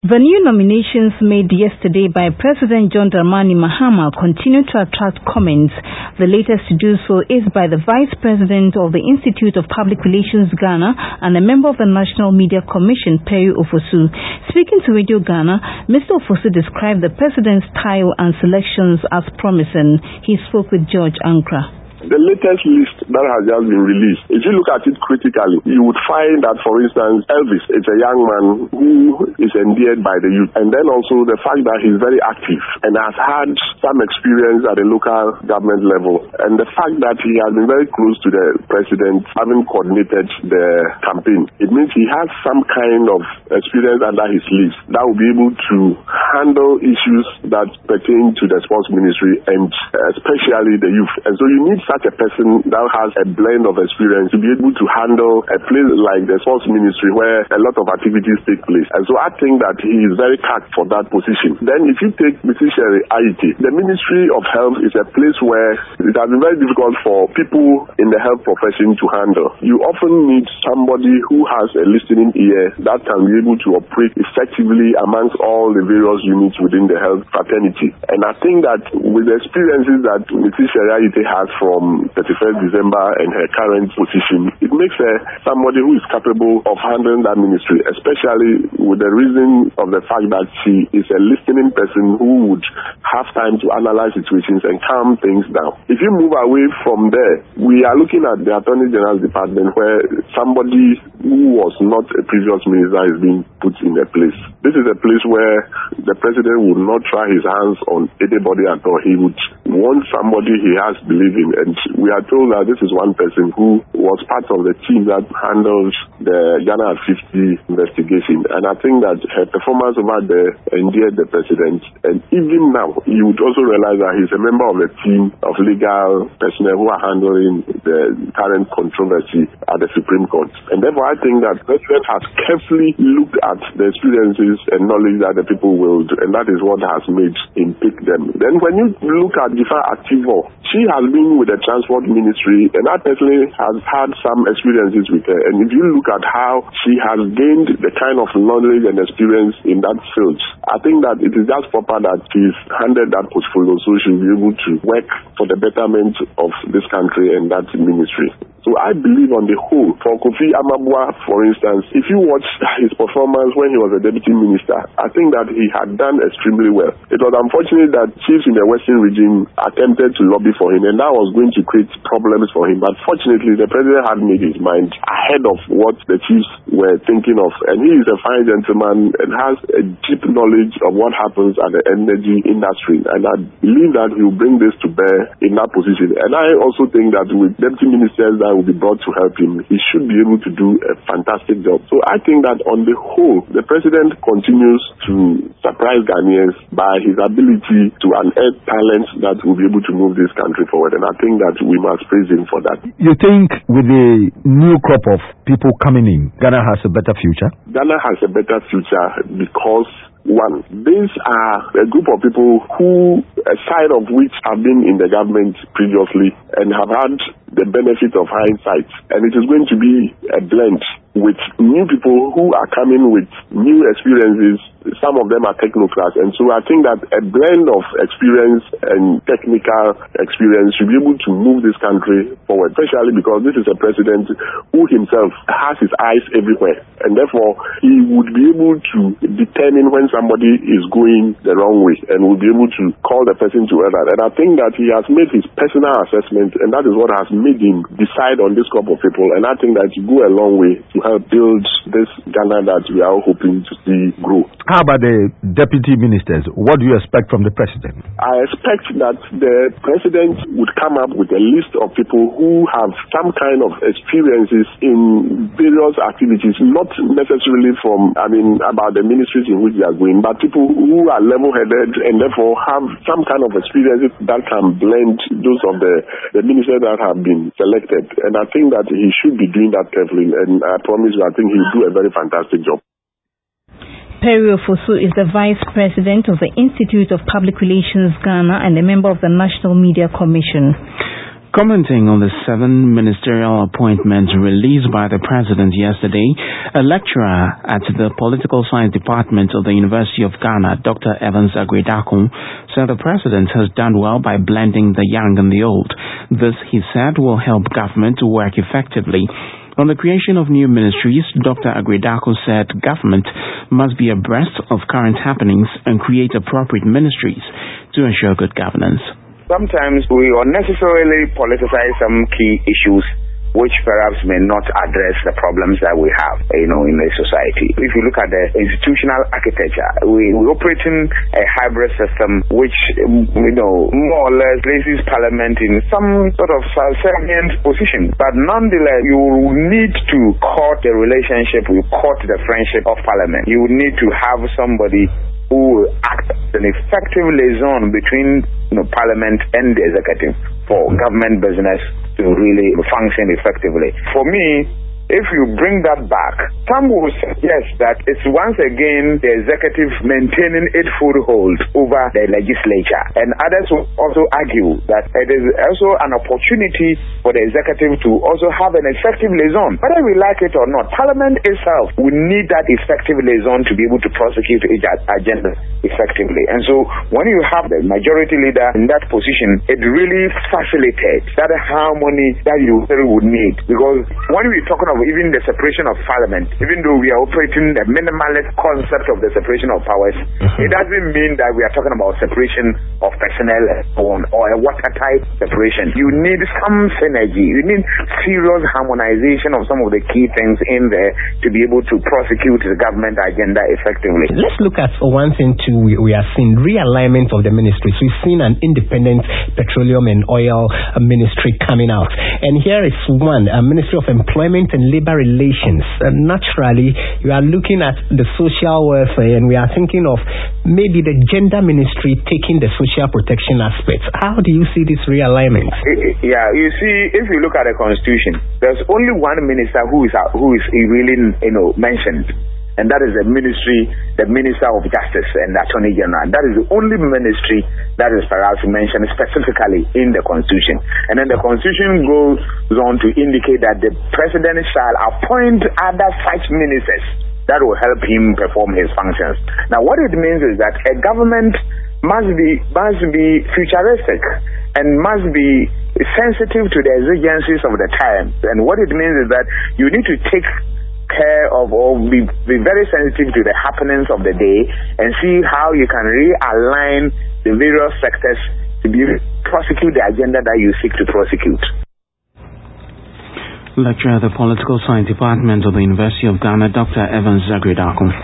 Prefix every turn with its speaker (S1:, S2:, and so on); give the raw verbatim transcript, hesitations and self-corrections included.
S1: The new nominations made yesterday by President John Dramani Mahama continue to attract comments. The latest to do so is by the Vice President of the Institute of Public Relations Ghana and a member of the National Media Commission, Perry Ofosu. Speaking to Radio Ghana, Mister Ofosu described the President's style and selections as promising. He spoke with George Ankra.
S2: The latest list that has just been released, if you look at it critically, you would find that, for instance, Elvis is a young man who is endeared by the youth. And then also the fact that he's very active and has had some experience at the local government level. And the fact that he has been very close to the president, having coordinated the campaign. It means he has some kind of experience under his list that will be able to handle issues that pertain to the sports ministry and especially the youth. And so you need such a person that has a blend of experience to be able to handle a place like the sports ministry where a lot of activities take place. And so I think that he is very capped for that position. Then if you take Missus Sherry Aite, the Ministry of Health is a place where it has been very difficult for people in the health profession to handle. You often need somebody who has a listening ear that can be able to operate effectively amongst all the various units within the health fraternity. And I think that with the experiences that Missus Sherry Aite has from From thirty-first December and her current position, it makes her somebody who is capable of handling that ministry, especially with the reason of the fact that she is a listening person who would have time to analyze situations and calm things down. If you move away from there, we are looking at the Attorney General's department where somebody who was not a previous minister is being put in a place. This is a place where the president would not try his hands on anybody at all. He would want somebody he has believed in. And we are told that this is one person who was part of the team that handled the Ghana at fifty investigation. And I think that her performance over there endeared the president. And even now, you would also realize that he's a member of the team of legal personnel who are handling the current controversy at the Supreme Court. And therefore, I think that the president has carefully looked at the experiences and knowledge that the people will do. And that is what has made him pick them. Then when you look at Jifa Activo, she has been with the transport ministry, and I personally has had some experiences with her. And if you look at how she has gained the kind of knowledge and experience in that field, I think that it is just proper that she's handed that portfolio so she'll be able to work for the betterment of this country and that ministry. So I believe on the whole, for Kofi Amabua, for instance, if you watch his performance when he was a deputy minister, I think that he had done extremely well. It was unfortunate that chiefs in the Western region attempted to lobby for him, and that was going to create problems for him. But fortunately, the president had made his mind ahead of what the chiefs were thinking of. And he is a fine gentleman and has a deep knowledge of what happens at the energy industry. And I believe that he will bring this to bear in that position. And I also think that with deputy ministers that will be brought to help him, he should be able to do a fantastic job. So I think that on the whole, the president continues to surprise Ghanaians by his ability to unearth talents that will be able to move this country forward. And I think that we must praise him for that.
S3: You think with the new crop of people coming in, Ghana has a better future?
S2: Ghana has a better future because one, these are a group of people who, a side of which have been in the government previously and have had the benefit of hindsight. And it is going to be a blend with new people who are coming with new experiences. Some of them are technocrats. And so I think that a blend of experience and technical experience should be able to move this country forward, especially because this is a president who himself has his eyes everywhere. And therefore, he would be able to determine when somebody is going the wrong way and will be able to call the person to order. And I think that he has made his personal assessment, and that is what has made him decide on this group of people. And I think that you go a long way to help build this Ghana that we are all hoping to see grow.
S3: How about the deputy ministers? What do you expect from the president?
S2: I expect that the president would come up with a list of people who have some kind of experiences in various activities, not necessarily from, I mean, about the ministries in which they are going, but people who are level-headed and therefore have some kind of experiences that can blend those of the, the ministers that have been selected. And I think that he should be doing that carefully, and I promise you, I think he'll do a very fantastic job.
S1: Perry Ofosu is the Vice President of the Institute of Public Relations Ghana and a member of the National Media Commission.
S4: Commenting on the seven ministerial appointments released by the president yesterday, a lecturer at the Political Science Department of the University of Ghana, Doctor Evans Agredakun, said the president has done well by blending the young and the old. This, he said, will help government to work effectively. On the creation of new ministries, Doctor Agredakun said government must be abreast of current happenings and create appropriate ministries to ensure good governance.
S5: Sometimes we unnecessarily politicize some key issues which perhaps may not address the problems that we have, you know, in the society. If you look at the institutional architecture, we, we operate in a hybrid system which, you know, more or less places Parliament in some sort of subservient position. But nonetheless, you need to court the relationship, you court the friendship of Parliament. You need to have somebody who will act as an effective liaison between, you know, Parliament and the executive for government business to really function effectively. For me, if you bring that back, some will suggest that it's once again the executive maintaining its foothold over the legislature. And others will also argue that it is also an opportunity for the executive to also have an effective liaison. Whether we like it or not, Parliament itself will need that effective liaison to be able to prosecute its agenda effectively. And so when you have the majority leader in that position, it really facilitates that harmony that you really would need. Because when we're talking about even the separation of Parliament, even though we are operating the minimalist concept of the separation of powers, uh-huh. it doesn't mean that we are talking about separation of personnel or a watertight separation. You need some synergy. You need serious harmonization of some of the key things in there to be able to prosecute the government agenda effectively.
S6: Let's look at one thing too. We, we are seeing realignment of the ministries. We've seen an independent petroleum and oil ministry coming out. And here is one, a Ministry of Employment and Labor Relations. Uh, naturally, you are looking at the social welfare, and we are thinking of maybe the gender ministry taking the social protection aspects. How do you see this realignment?
S5: Yeah, you see, if you look at the Constitution, there's only one minister who is who is really, you know, mentioned. And that is the ministry, the Minister of Justice and the Attorney General. That is the only ministry that is perhaps mentioned specifically in the Constitution. And then the Constitution goes on to indicate that the President shall appoint other such ministers that will help him perform his functions. Now, what it means is that a government must be must be futuristic and must be sensitive to the exigencies of the times. And what it means is that you need to take care of or be, be very sensitive to the happenings of the day and see how you can realign the various sectors to be prosecute the agenda that you seek to prosecute.
S4: Lecturer at the Political Science Department of the University of Ghana, Doctor Evans Agredakun.